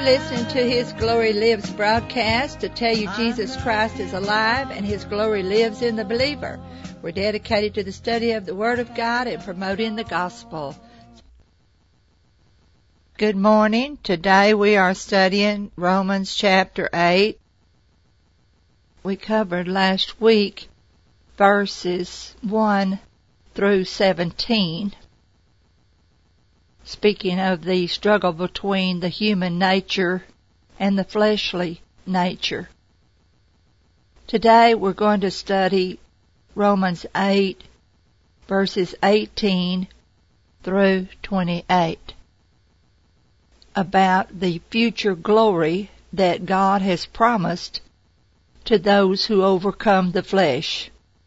You're listening to His Glory Lives broadcast to tell you Jesus Christ is alive and His glory lives in the believer. We're dedicated to the study of the Word of God and promoting the gospel. Good morning. Today we are studying Romans chapter 8. We covered last week verses 1 through 17. Speaking of the struggle between the human nature and the fleshly nature. Today we're going to study Romans 8, verses 18 through 28, about the future glory that God has promised to those who overcome the flesh.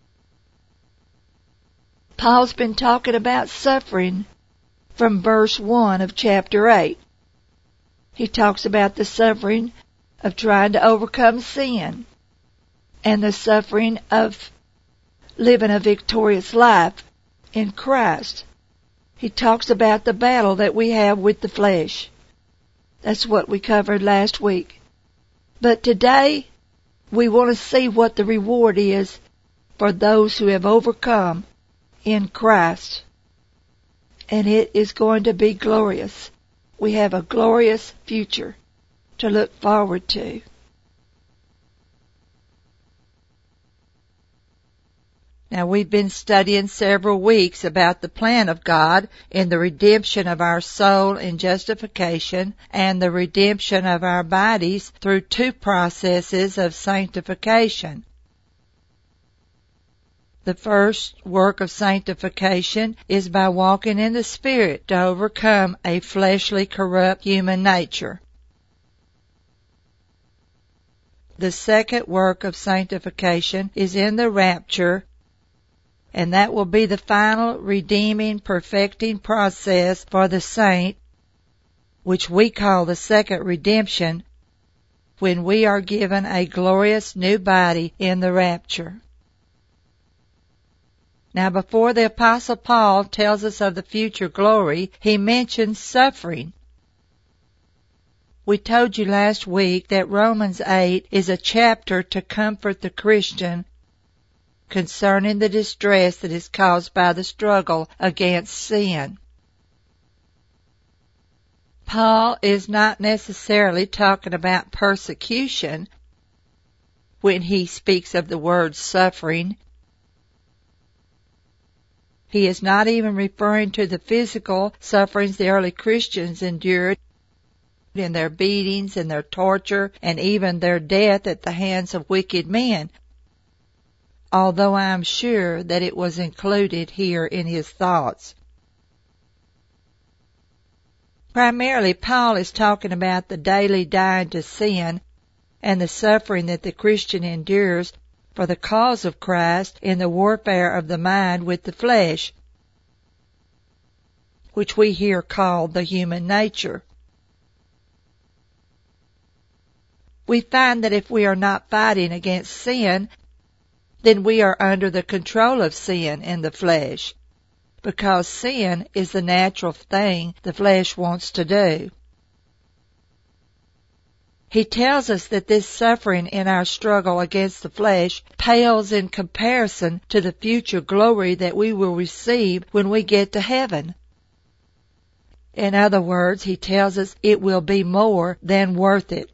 Paul's been talking about suffering from verse 1 of chapter 8. He talks about the suffering of trying to overcome sin and the suffering of living a victorious life in Christ. He talks about the battle that we have with the flesh. That's what we covered last week. But today, we want to see what the reward is for those who have overcome in Christ. And it is going to be glorious. We have a glorious future to look forward to. Now, we've been studying several weeks about the plan of God in the redemption of our soul in justification and the redemption of our bodies through two processes of sanctification. The first work of sanctification is by walking in the Spirit to overcome a fleshly, corrupt human nature. The second work of sanctification is in the rapture, and that will be the final redeeming, perfecting process for the saint, which we call the second redemption, when we are given a glorious new body in the rapture. Now, before the Apostle Paul tells us of the future glory, he mentions suffering. We told you last week that Romans 8 is a chapter to comfort the Christian concerning the distress that is caused by the struggle against sin. Paul is not necessarily talking about persecution when he speaks of the word suffering. He is not even referring to the physical sufferings the early Christians endured in their beatings and their torture and even their death at the hands of wicked men, although I am sure that it was included here in his thoughts. Primarily, Paul is talking about the daily dying to sin and the suffering that the Christian endures for the cause of Christ in the warfare of the mind with the flesh, which we here call the human nature. We find that if we are not fighting against sin, then we are under the control of sin in the flesh, because sin is the natural thing the flesh wants to do. He tells us that this suffering in our struggle against the flesh pales in comparison to the future glory that we will receive when we get to heaven. In other words, he tells us it will be more than worth it.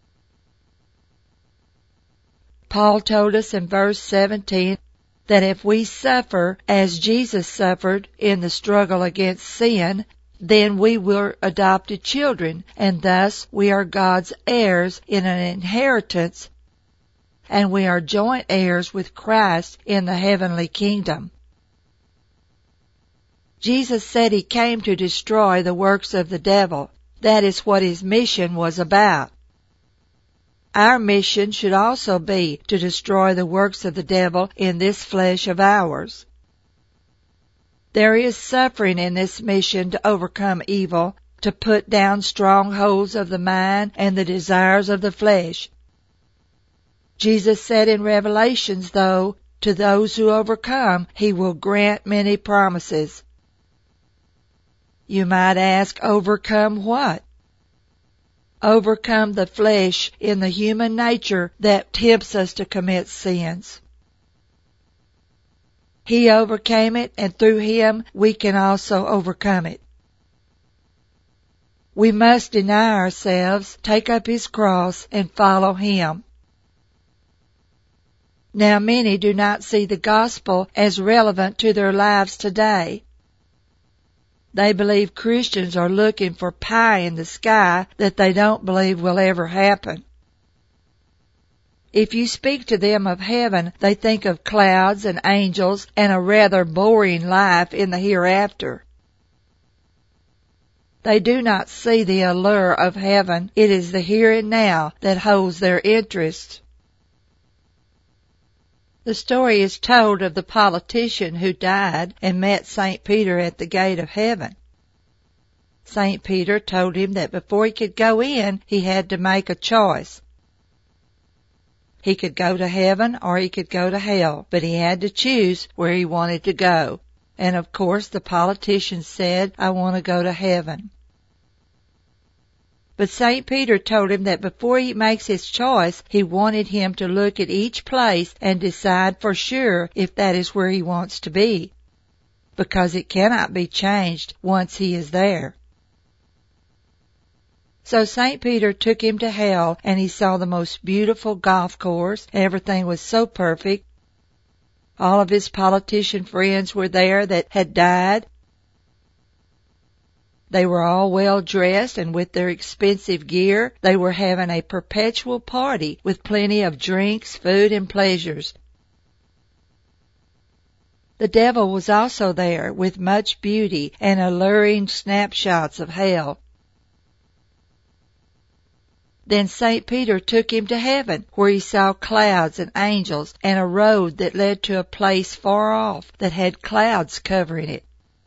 Paul told us in verse 17 that if we suffer as Jesus suffered in the struggle against sin, then we were adopted children, and thus we are God's heirs in an inheritance, and we are joint heirs with Christ in the heavenly kingdom. Jesus said he came to destroy the works of the devil. That is what his mission was about. Our mission should also be to destroy the works of the devil in this flesh of ours. There is suffering in this mission to overcome evil, to put down strongholds of the mind and the desires of the flesh. Jesus said in Revelations, though, to those who overcome, he will grant many promises. You might ask, overcome what? overcome the flesh in the human nature that tempts us to commit sins. He overcame it, and through Him we can also overcome it. We must deny ourselves, take up His cross, and follow Him. Now many do not see the gospel as relevant to their lives today. They believe Christians are looking for pie in the sky that they don't believe will ever happen. If you speak to them of heaven, they think of clouds and angels and a rather boring life in the hereafter. They do not see the allure of heaven. It is the here and now that holds their interest. The story is told of the politician who died and met St. Peter at the gate of heaven. St. Peter told him that before he could go in, he had to make a choice. He could go to heaven or he could go to hell, but he had to choose where he wanted to go. And of course the politician said, "I want to go to heaven." But St. Peter told him that before he makes his choice, he wanted him to look at each place and decide for sure if that is where he wants to be, because it cannot be changed once he is there. So St. Peter took him to hell, and he saw the most beautiful golf course. Everything was so perfect. All of his politician friends were there that had died. They were all well dressed, and with their expensive gear, they were having a perpetual party with plenty of drinks, food, and pleasures. The devil was also there with much beauty and alluring snapshots of hell. Then St. Peter took him to heaven, where he saw clouds and angels and a road that led to a place far off that had clouds covering it.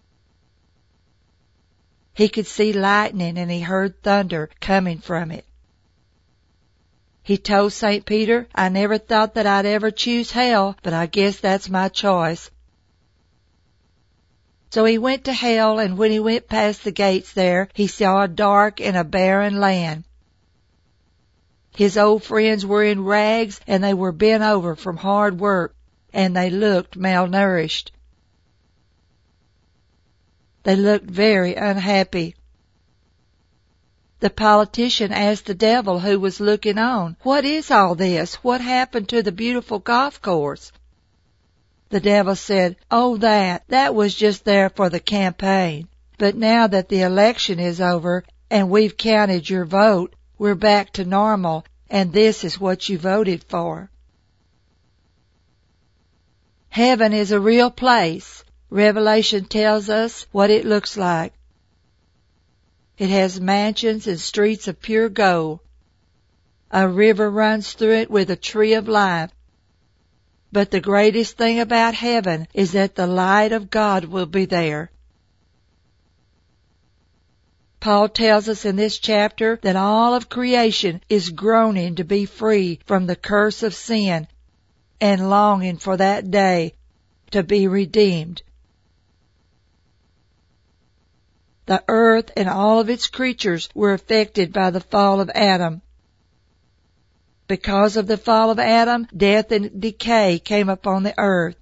He could see lightning and he heard thunder coming from it. He told St. Peter, "I never thought that I'd ever choose hell, but I guess that's my choice." So he went to hell, and when he went past the gates there, he saw a dark and a barren land. His old friends were in rags, and they were bent over from hard work, and they looked malnourished. They looked very unhappy. The politician asked the devil, who was looking on, "What is all this? What happened to the beautiful golf course?" The devil said, "Oh, that was just there for the campaign. But now that the election is over and we've counted your vote, we're back to normal, and this is what you voted for." Heaven is a real place. Revelation tells us what it looks like. It has mansions and streets of pure gold. A river runs through it with a tree of life. But the greatest thing about heaven is that the light of God will be there. Paul tells us in this chapter that all of creation is groaning to be free from the curse of sin and longing for that day to be redeemed. The earth and all of its creatures were affected by the fall of Adam. Because of the fall of Adam, death and decay came upon the earth.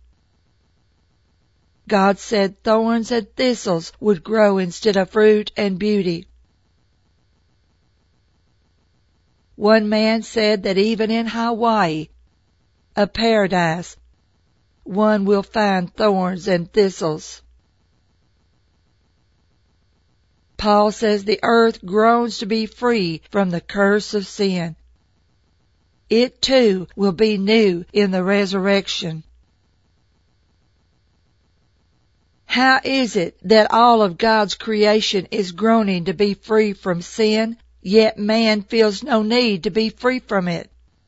God said thorns and thistles would grow instead of fruit and beauty. One man said that even in Hawaii, a paradise, one will find thorns and thistles. Paul says the earth groans to be free from the curse of sin. It too will be new in the resurrection. How is it that all of God's creation is groaning to be free from sin, yet man feels no need to be free from it?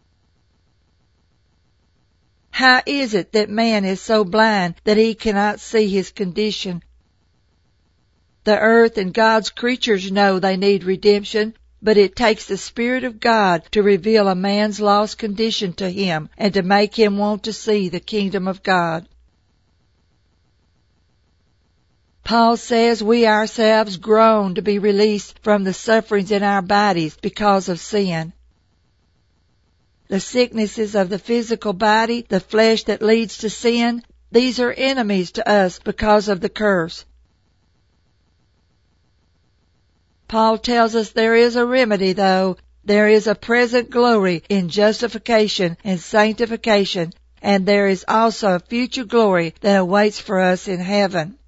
How is it that man is so blind that he cannot see his condition? The earth and God's creatures know they need redemption, but it takes the Spirit of God to reveal a man's lost condition to him and to make him want to see the kingdom of God. Paul says we ourselves groan to be released from the sufferings in our bodies because of sin. The sicknesses of the physical body, the flesh that leads to sin, these are enemies to us because of the curse. Paul tells us there is a remedy, though. There is a present glory in justification and sanctification, and there is also a future glory that awaits for us in heaven.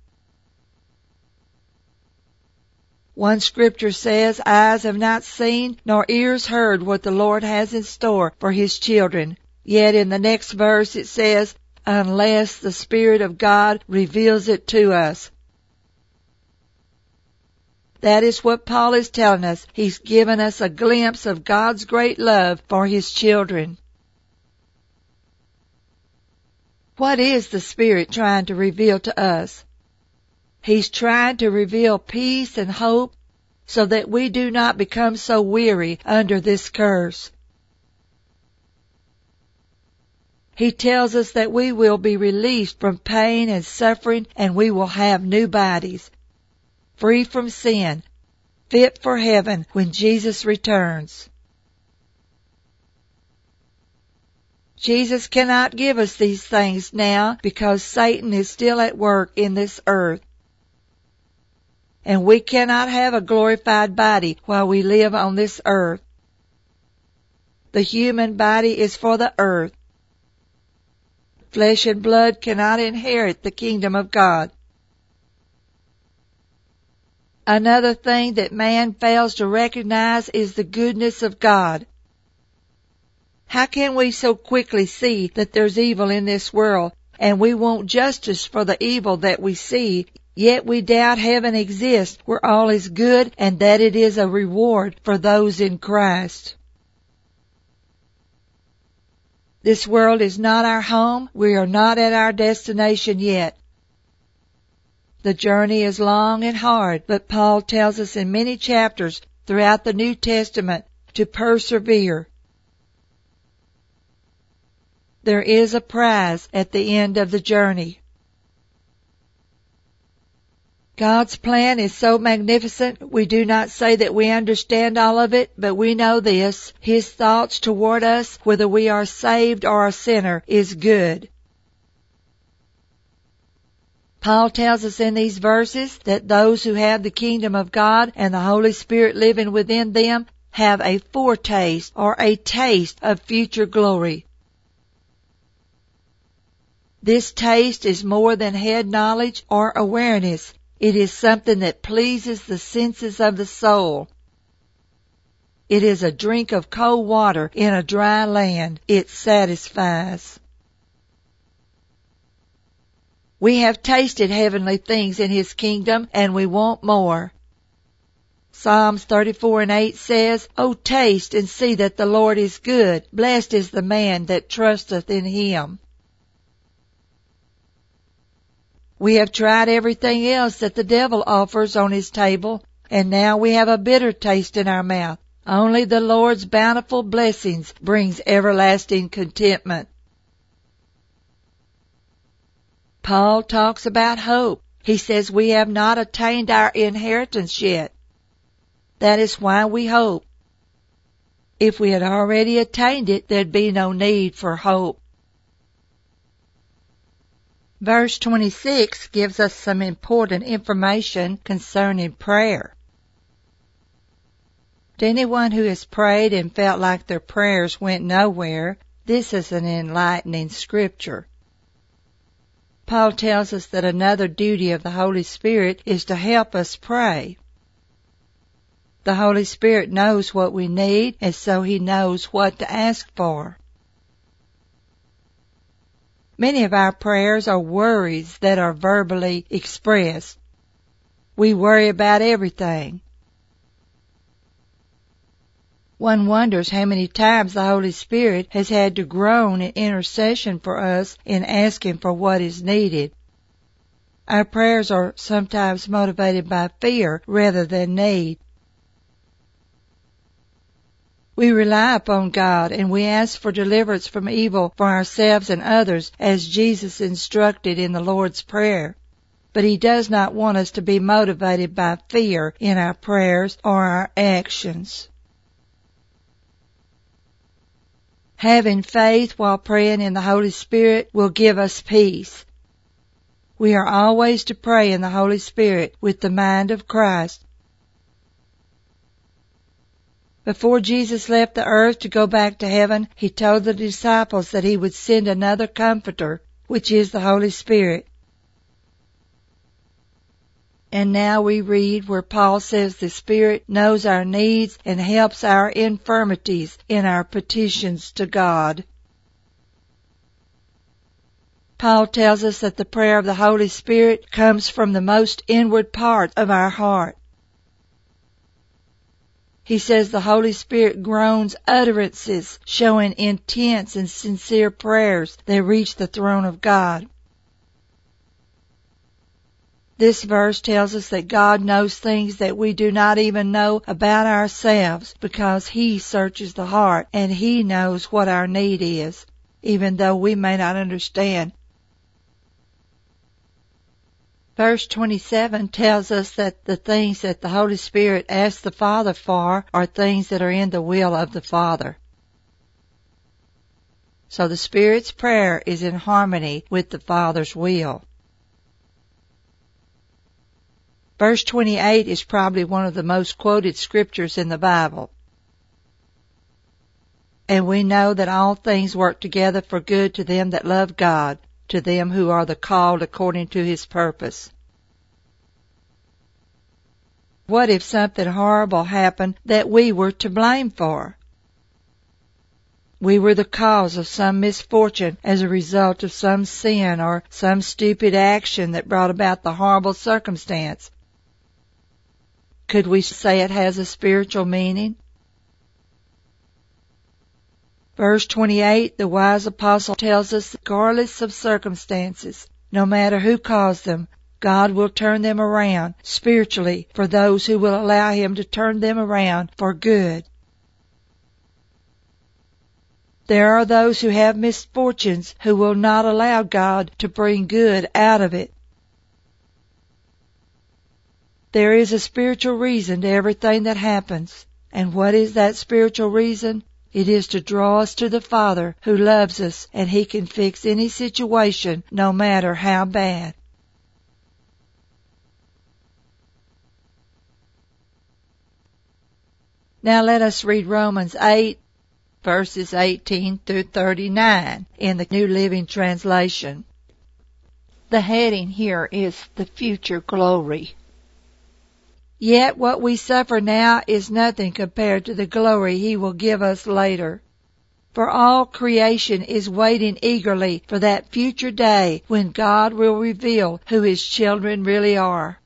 One scripture says, eyes have not seen, nor ears heard what the Lord has in store for His children. Yet in the next verse it says, unless the Spirit of God reveals it to us. That is what Paul is telling us. He's given us a glimpse of God's great love for His children. What is the Spirit trying to reveal to us? He's trying to reveal peace and hope so that we do not become so weary under this curse. He tells us that we will be released from pain and suffering, and we will have new bodies, free from sin, fit for heaven when Jesus returns. Jesus cannot give us these things now because Satan is still at work in this earth. And we cannot have a glorified body while we live on this earth. The human body is for the earth. Flesh and blood cannot inherit the kingdom of God. Another thing that man fails to recognize is the goodness of God. How can we so quickly see that there's evil in this world, and we want justice for the evil that we see, yet we doubt heaven exists where all is good and that it is a reward for those in Christ? This world is not our home. We are not at our destination yet. The journey is long and hard, but Paul tells us in many chapters throughout the New Testament to persevere. There is a prize at the end of the journey. God's plan is so magnificent, we do not say that we understand all of it, but we know this: His thoughts toward us, whether we are saved or a sinner, is good. Paul tells us in these verses that those who have the kingdom of God and the Holy Spirit living within them have a foretaste or a taste of future glory. This taste is more than head knowledge or awareness. It is something that pleases the senses of the soul. It is a drink of cold water in a dry land. It satisfies. We have tasted heavenly things in His kingdom, and we want more. Psalms 34:8 says, O taste and see that the Lord is good. Blessed is the man that trusteth in Him. We have tried everything else that the devil offers on his table, and now we have a bitter taste in our mouth. Only the Lord's bountiful blessings brings everlasting contentment. Paul talks about hope. He says we have not attained our inheritance yet. That is why we hope. If we had already attained it, there'd be no need for hope. Verse 26 gives us some important information concerning prayer. To anyone who has prayed and felt like their prayers went nowhere, this is an enlightening scripture. Paul tells us that another duty of the Holy Spirit is to help us pray. The Holy Spirit knows what we need, and so He knows what to ask for. Many of our prayers are worries that are verbally expressed. We worry about everything. One wonders how many times the Holy Spirit has had to groan in intercession for us in asking for what is needed. Our prayers are sometimes motivated by fear rather than need. We rely upon God and we ask for deliverance from evil for ourselves and others as Jesus instructed in the Lord's Prayer. but He does not want us to be motivated by fear in our prayers or our actions. Having faith while praying in the Holy Spirit will give us peace. We are always to pray in the Holy Spirit with the mind of Christ. Before Jesus left the earth to go back to heaven, He told the disciples that He would send another Comforter, which is the Holy Spirit. And now we read where Paul says the Spirit knows our needs and helps our infirmities in our petitions to God. Paul tells us that the prayer of the Holy Spirit comes from the most inward part of our heart. He says the Holy Spirit groans utterances showing intense and sincere prayers that reach the throne of God. This verse tells us that God knows things that we do not even know about ourselves because He searches the heart and He knows what our need is, even though we may not understand. Verse 27 tells us that the things that the Holy Spirit asks the Father for are things that are in the will of the Father. So the Spirit's prayer is in harmony with the Father's will. Verse 28 is probably one of the most quoted scriptures in the Bible. And we know that all things work together for good to them that love God, to them who are the called according to His purpose. What if something horrible happened that we were to blame for? We were the cause of some misfortune as a result of some sin or some stupid action that brought about the horrible circumstance. Could we say it has a spiritual meaning? Verse 28, the wise apostle tells us that regardless of circumstances, no matter who caused them, God will turn them around spiritually for those who will allow Him to turn them around for good. There are those who have misfortunes who will not allow God to bring good out of it. There is a spiritual reason to everything that happens. And what is that spiritual reason? It is to draw us to the Father who loves us, and He can fix any situation no matter how bad. Now let us read Romans 8, verses 18 through 39 in the New Living Translation. The heading here is the future glory. Yet what we suffer now is nothing compared to the glory He will give us later. For all creation is waiting eagerly for that future day when God will reveal who His children really are.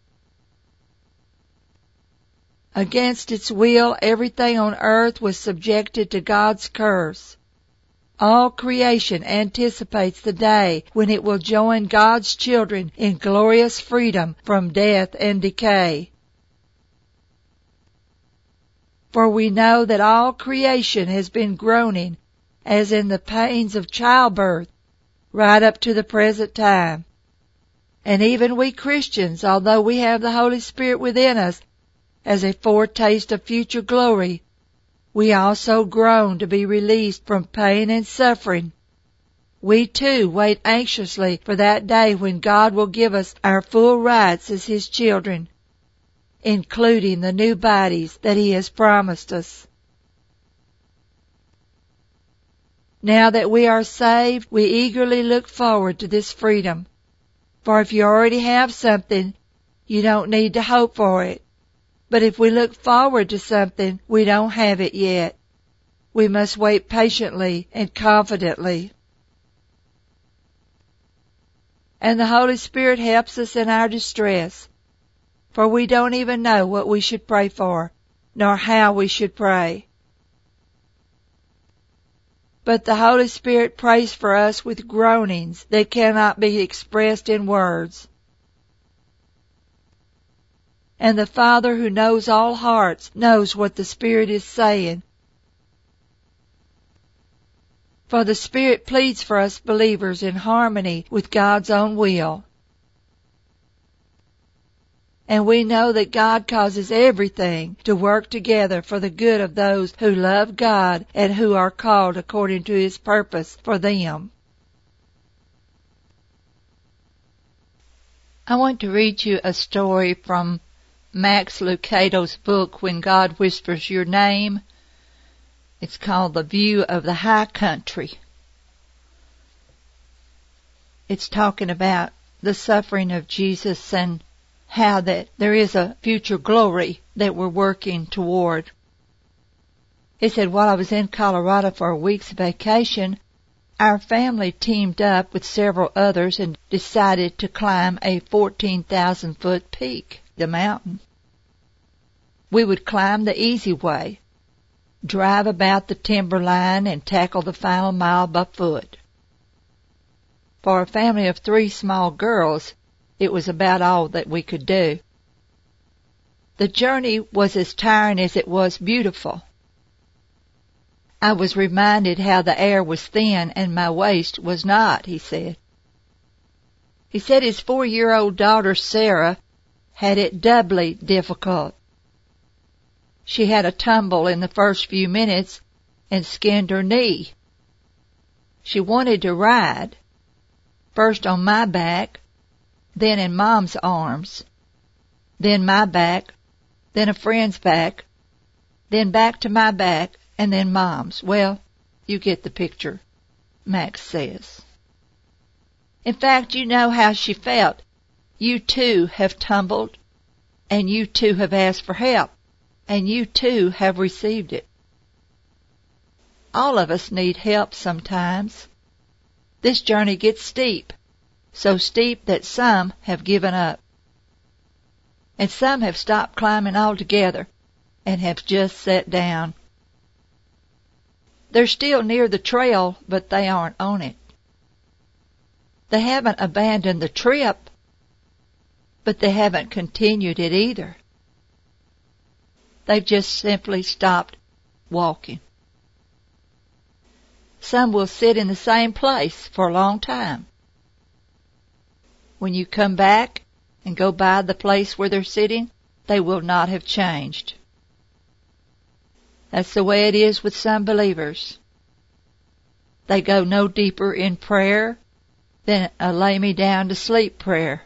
Against its will, everything on earth was subjected to God's curse. All creation anticipates the day when it will join God's children in glorious freedom from death and decay. For we know that all creation has been groaning, as in the pains of childbirth, right up to the present time. And even we Christians, although we have the Holy Spirit within us as a foretaste of future glory, we also groan to be released from pain and suffering. We too wait anxiously for that day when God will give us our full rights as His children, including the new bodies that He has promised us. Now that we are saved, we eagerly look forward to this freedom. For if you already have something, you don't need to hope for it. But if we look forward to something, we don't have it yet. We must wait patiently and confidently. And the Holy Spirit helps us in our distress. For we don't even know what we should pray for, nor how we should pray. But the Holy Spirit prays for us with groanings that cannot be expressed in words. And the Father who knows all hearts knows what the Spirit is saying. For the Spirit pleads for us believers in harmony with God's own will. And we know that God causes everything to work together for the good of those who love God and who are called according to His purpose for them. I want to read you a story from Max Lucado's book, When God Whispers Your Name. It's called The View of the High Country. It's talking about the suffering of Jesus and how that there is a future glory that we're working toward. He said, while I was in Colorado for a week's vacation, our family teamed up with several others and decided to climb a 14,000-foot peak, the mountain. We would climb the easy way, drive about the timberline, and tackle the final mile by foot. For a family of 3 small girls, it was about all that we could do. The journey was as tiring as it was beautiful. I was reminded how the air was thin and my waist was not, he said. He said his 4-year-old daughter, Sarah, had it doubly difficult. She had a tumble in the first few minutes and skinned her knee. She wanted to ride, first on my back, then in Mom's arms, then my back, then a friend's back, then back to my back, and then Mom's. Well, you get the picture, Max says. In fact, you know how she felt. You too have tumbled, and you too have asked for help, and you too have received it. All of us need help sometimes. This journey gets steep, so steep that some have given up. And some have stopped climbing altogether and have just sat down. They're still near the trail, but they aren't on it. They haven't abandoned the trip, but they haven't continued it either. They've just simply stopped walking. Some will sit in the same place for a long time. When you come back and go by the place where they're sitting, they will not have changed. That's the way it is with some believers. They go no deeper in prayer than a lay me down to sleep prayer.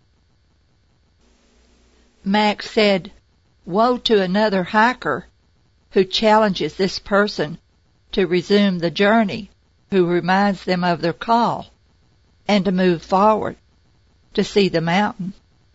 Max said, woe to another hiker who challenges this person to resume the journey, who reminds them of their call and to move forward to see the mountain.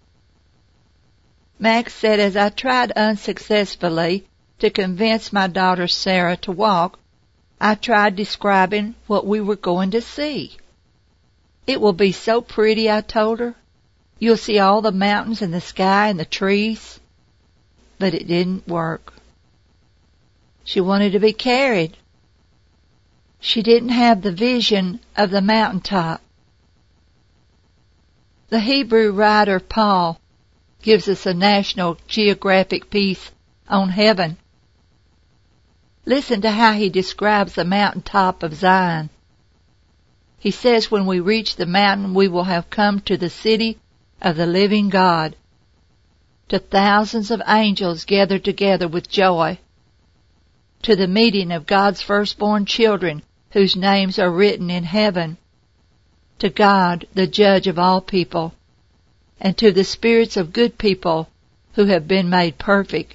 Max said, as I tried unsuccessfully to convince my daughter Sarah to walk, I tried describing what we were going to see. It will be so pretty, I told her. You'll see all the mountains and the sky and the trees. But it didn't work. She wanted to be carried. She didn't have the vision of the mountaintop. The Hebrew writer Paul gives us a National Geographic piece on heaven. Listen to how he describes the mountaintop of Zion. He says, when we reach the mountain, we will have come to the city of the living God, to thousands of angels gathered together with joy, to the meeting of God's firstborn children whose names are written in heaven, to God, the judge of all people, and to the spirits of good people who have been made perfect.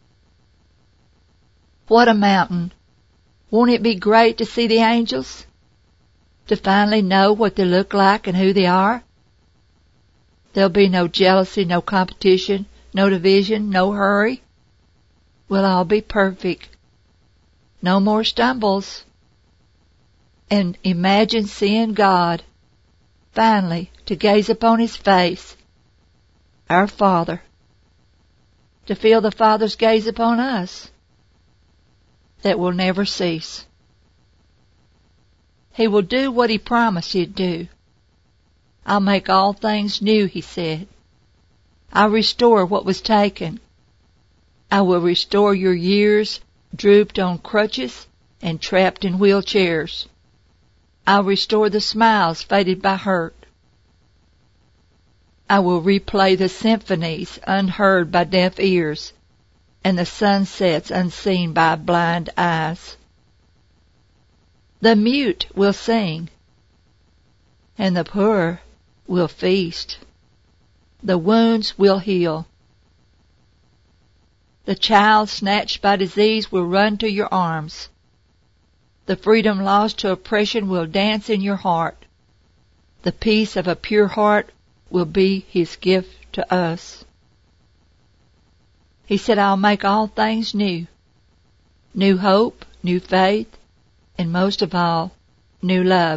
What a mountain! Won't it be great to see the angels? To finally know what they look like and who they are? There'll be no jealousy, no competition, no division, no hurry. We'll all be perfect. No more stumbles. And imagine seeing God, finally, to gaze upon His face, our Father, to feel the Father's gaze upon us, that will never cease. He will do what He promised He'd do. I'll make all things new, He said. I'll restore what was taken. I will restore your years drooped on crutches and trapped in wheelchairs. I'll restore the smiles faded by hurt. I will replay the symphonies unheard by deaf ears, and the sunsets unseen by blind eyes. The mute will sing, and the poor will feast. The wounds will heal. The child snatched by disease will run to your arms. The freedom lost to oppression will dance in your heart. The peace of a pure heart will be His gift to us. He said, I'll make all things new. New hope, new faith, and most of all, new love.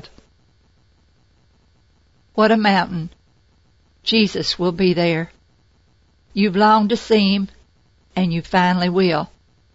What a mountain. Jesus will be there. You've longed to see Him, and you finally will.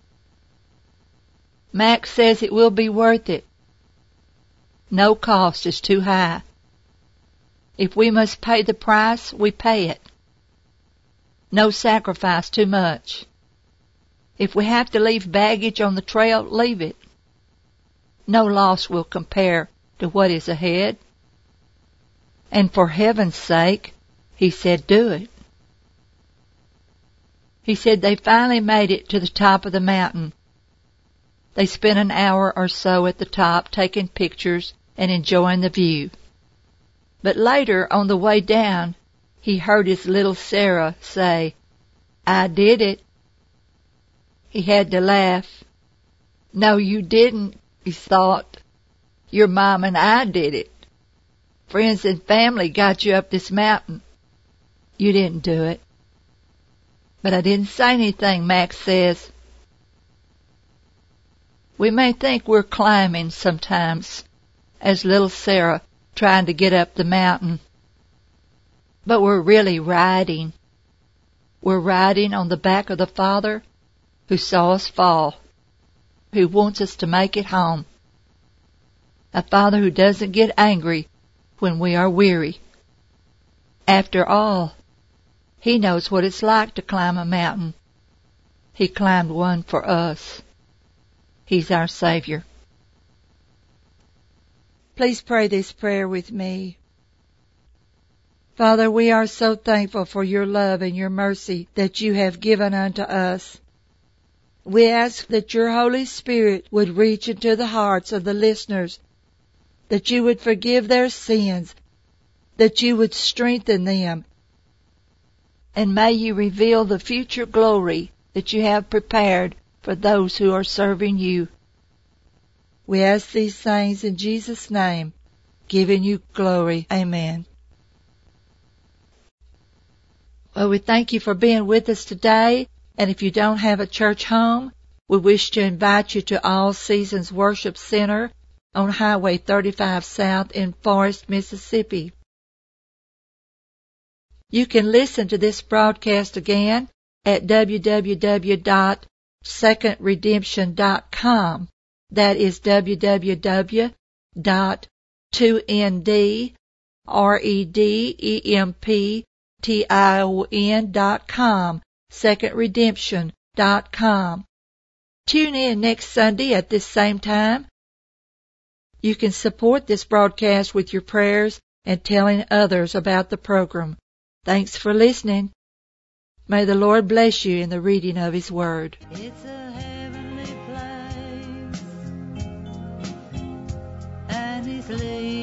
Max says it will be worth it. No cost is too high. If we must pay the price, we pay it. No sacrifice too much. If we have to leave baggage on the trail, leave it. No loss will compare to what is ahead. And for heaven's sake, He said, do it. He said they finally made it to the top of the mountain. They spent an hour or so at the top taking pictures and enjoying the view. But later, on the way down, he heard his little Sarah say, I did it. He had to laugh. No, you didn't, he thought. Your mom and I did it. Friends and family got you up this mountain. You didn't do it. But I didn't say anything, Max says. We may think we're climbing sometimes, as little Sarah trying to get up the mountain. But we're really riding. We're riding on the back of the Father who saw us fall, who wants us to make it home. A Father who doesn't get angry when we are weary. After all, He knows what it's like to climb a mountain. He climbed one for us. He's our Savior. Please pray this prayer with me. Father, we are so thankful for your love and your mercy that you have given unto us. We ask that your Holy Spirit would reach into the hearts of the listeners, that you would forgive their sins, that you would strengthen them, and may you reveal the future glory that you have prepared for those who are serving you. We ask these things in Jesus' name, giving you glory. Amen. Well, we thank you for being with us today, and if you don't have a church home, we wish to invite you to All Seasons Worship Center on Highway 35 South in Forest, Mississippi. You can listen to this broadcast again at www.secondredemption.com. That is www.2ndredemption.com, secondredemption.com. Tune in next Sunday at this same time. You can support this broadcast with your prayers and telling others about the program. Thanks for listening. May the Lord bless you in the reading of His Word. It's a heavenly place, and He's leading